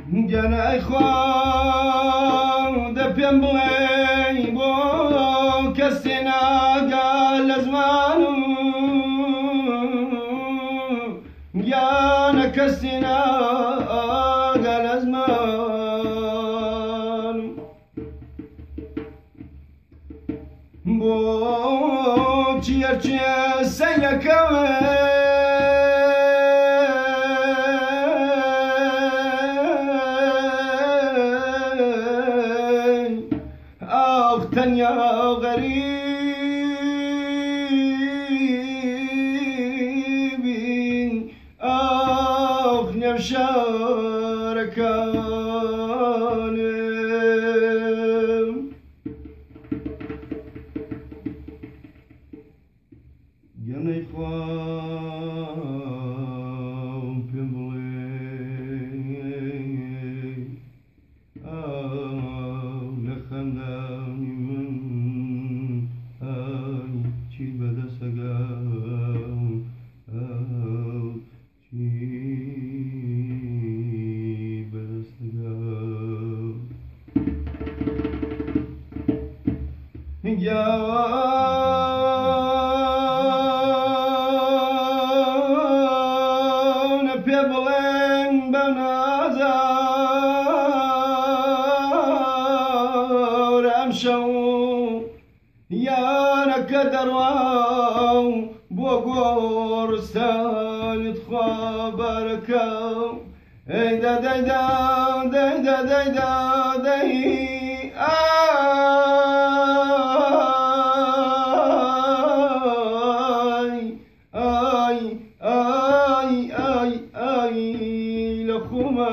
گەنای خوا دە پێم بڵێ بۆ کەسێ ناگا لە زمانم گیانە کەسێ ناگا لە زمانم بۆ چیەرچێ سەیەکەوێ تەنیا غەریبی ئاخ نێوشارەکانم گەنەی خوا پێم بڵێ لە خەندانی من چی بەدەسەگا چی بەدەسەگا گیانە پێ بڵێن بە نازارم شەو یانەکە دەڕواو بۆ گۆڕستانت خوا بارەکەو ئەیدا دەیدا دەیدا دەیدا دەی ئای ئای ئای ئای لە خومە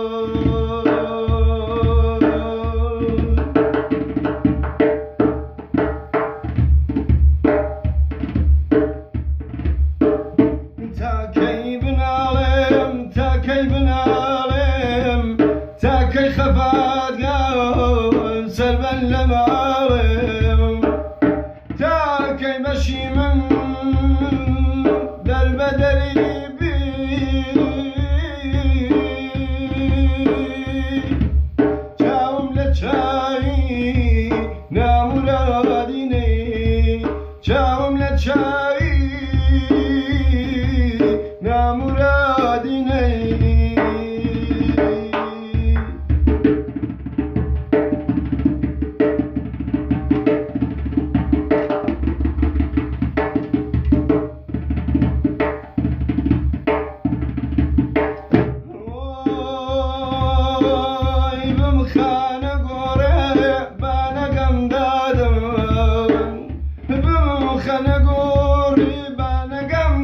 تاکەی بناڵێم تاکەی بناڵێم تاکەی خەفاتگام سەربەن لە ماڵێم تاکەی بەشی من دەربەدەری بی چاوم لە چاوی نامورادینێ چاوم لە چاوی نامورادینێ بمخانە گۆڕێ بانەگەم دادم بمخەنە گۆڕی بانەگەم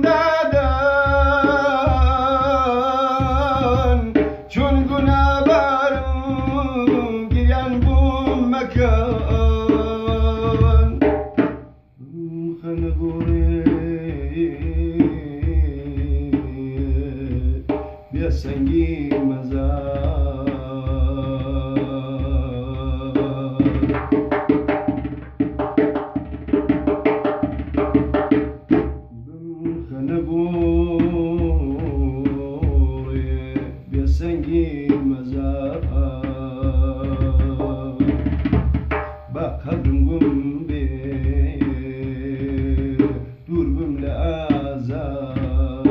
دادن چون گونابارم گریان بووم مەکەن بمخەنە گۆڕێ بێسەنگی مەزار بمخەنە گۆڕێ بێسەنگی مەزار بە قەدم گوم بێ دوور بم لە ئازار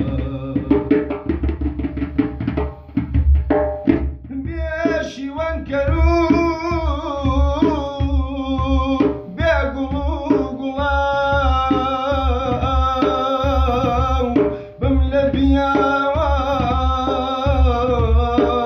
بێشیوان کەروو بێ گوڵ و گوڵاو بم لە بیاوە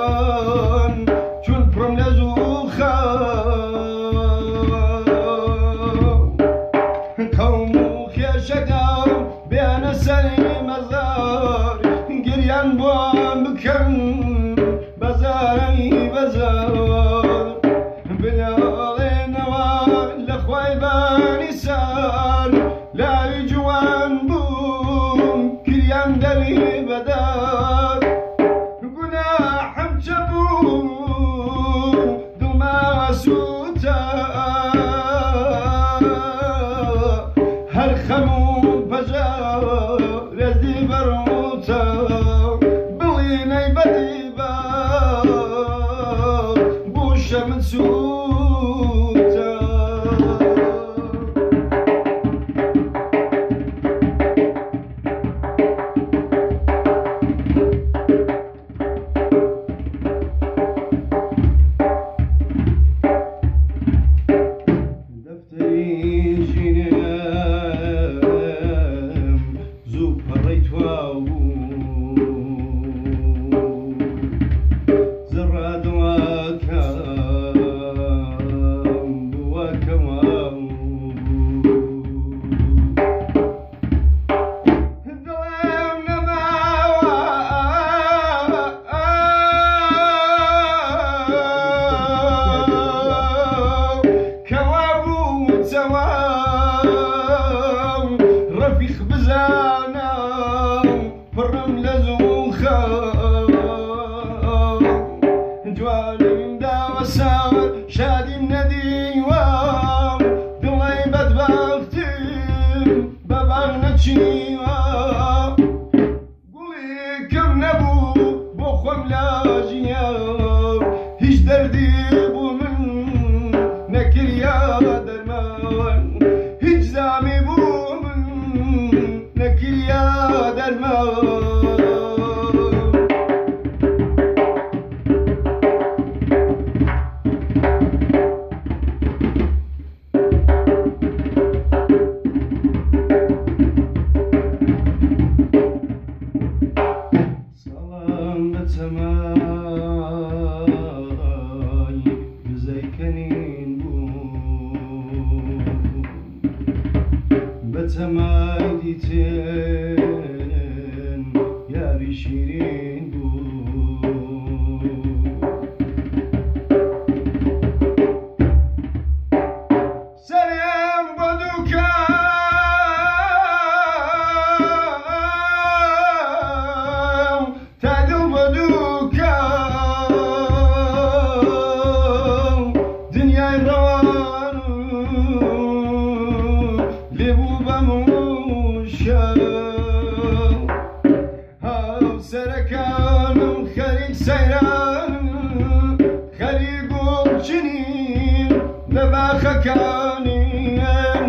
جوانیم داوە ساوە شادیم نەدیوە دڵی بەدبەختیم بە باغ نەچینیوە گوڵی کەم نەبوو بۆ خۆم لا ژینە هیچ دەردی بوو من نەکریا دەرمان هیچ زامی بوو من نەکریا دەرمان سەمای بزەیکەنین بوو بە تەمای دیتێن یاری شیرین بوو سەرێم بۆ دووکەم تا دڵ بە دووکەم دنیای ڕەوان لێبوو بە موشە هاوسەرەکانم خەریک سەیرانم خەریک گوڵچنین لە باخەکانیان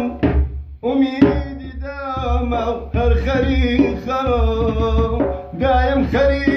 ئومیدی دامە هەر خەریک خەڵ دایم خەریک